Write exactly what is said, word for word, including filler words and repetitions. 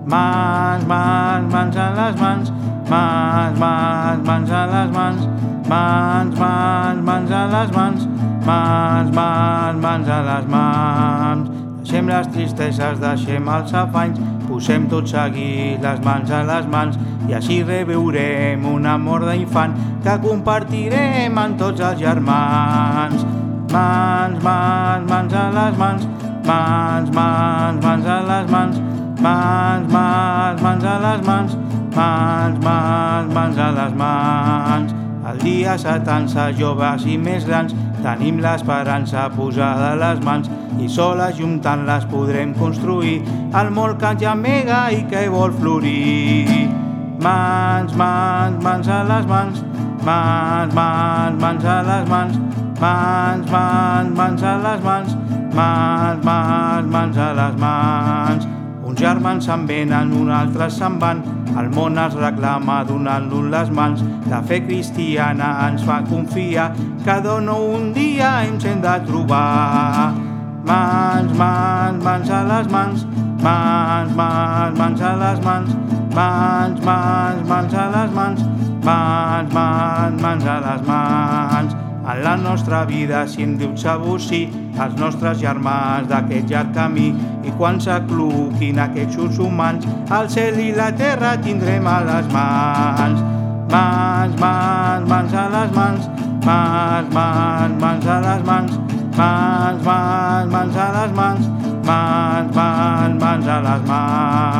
Mans, mans, mans a les mans. Mans, mans, mans a les mans. Mans, mans, mans a les mans. Mans, mans, mans a les mans. Deixem les tristeses, deixem els afanys, posem tot seguit les mans a les mans i així reviurem un amor d'infant que compartirem amb tots els germans. Mans, mans, mans a les mans. Mans, mans, mans a les mans. Mans, mans, mans a les mans. Mans, mans, mans a les mans. El dia s'atansa, joves i més grans, tenim l'esperança posada a les mans i soles juntant-les podrem construir el món que gemega i que vol florir. Mans, mans, mans a les mans. Mans, mans, mans a les mans. Mans, mans, mans a les mans. Mans, mans, mans a les mans. Uns germans se'n venen, uns altres se'n van, el món els reclama donant-los les mans. La fe cristiana ens fa confiar que de nou un dia ens hem de trobar. Mans, mans, mans a les mans. Mans, mans, mans a les mans. Mans, mans, mans a les mans. Mans, mans, mans a les mans. En la nostra vida, si hem dit sabut sí, els nostres germans d'aquest llarg camí, i quan s'acluquin aquests ulls humans, el cel i la terra tindrem a les mans. Mans, mans, mans a les mans. Mans, mans, mans a les mans. Mans, mans, mans a les mans. Mans, mans, mans a les mans.